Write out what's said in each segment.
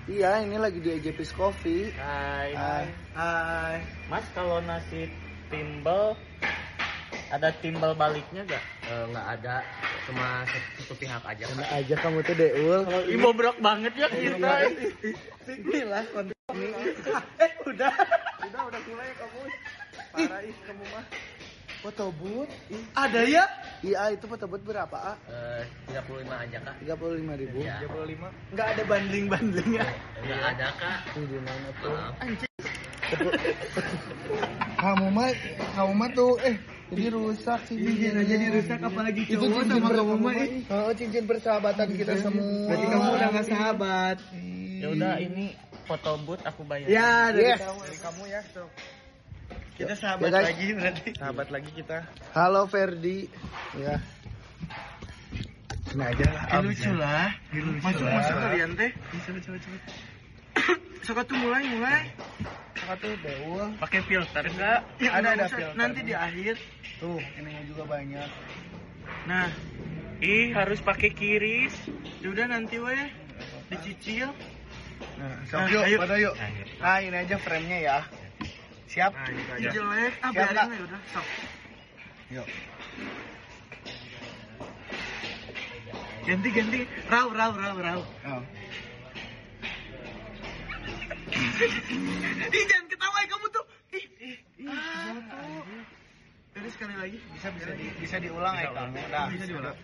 Iya, ini lagi di Ejepis Coffee. Hai. Hai. Mas, kalau nasi timbel ada timbel baliknya gak? Nggak ada, cuma satu pihak aja. Enak aja kamu tuh Deul. Ih, bobrok banget ya kita. Inilah konten ini. Udah. Udah mulai kamu. Parah kamu mah. Photobooth? Ada ya? Iya, itu photobooth berapa, A? 35 aja kak. 35.000. Ya. 35. Enggak ada banding-bandingnya. Nggak ada kak. Ini di mana tuh? Maaf. Kamu mah tuh jadi rusak sih. Iya, jadi rusak apalagi Itu cowok cincin sama kamu mah. cincin persahabatan kita semua. Berarti kamu udah gak sahabat. Ya udah, ini foto booth aku bayar. Ya, Yes. dari kamu ya, so. Kita Ya, sahabat guys. lagi berarti. Sahabat lagi kita. Halo Ferdi. Ya. Nah aja lah. Lucu lah. Masuk kalian teh. Coba. Sok tuh mulai. Apa tuh Deul? Pakai filter enggak? Ya, ada filter. Nanti di akhir. Tuh, ininya juga banyak. Nah, harus pakai kiris. Udah nanti weh dicicil. Nah, Nah, yuk, ayo. pada yuk. Nah, ini aja frame-nya ya. Siap? Jelek, Siap, biarin Kak? aja udah. Sok. Yuk. Ganti. Raw. Oh. Ih, jangan ketawa kamu tuh. Jadi sekali lagi. Bisa diulang ya kamu. Nah, Bisa diulang.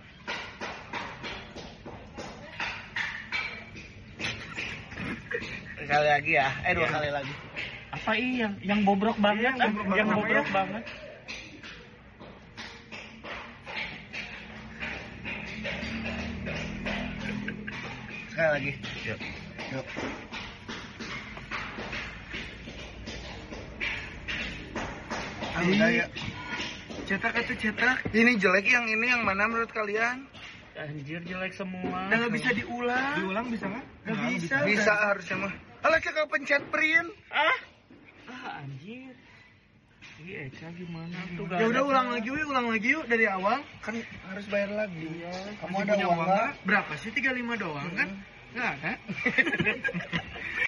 Sekali lagi ya. Dua kali lagi. Apa yang bobrok banget? Yang bobrok banget. Sekali lagi. Yuk. Yuk. Udah ya. Cetak. Ini jelek yang mana menurut kalian? Anjir, jelek semua. Udah nggak bisa diulang. Diulang bisa nggak? Nggak bisa. Bisa harusnya mah. Alah kakak pencet print. Anjir. Iya, Eca gimana tuh? Ya udah ulang lagi yuk dari awal. Kan harus bayar lagi. Kamu Masih ada punya uang nggak? Berapa sih? 35 doang kan? Nggak ada.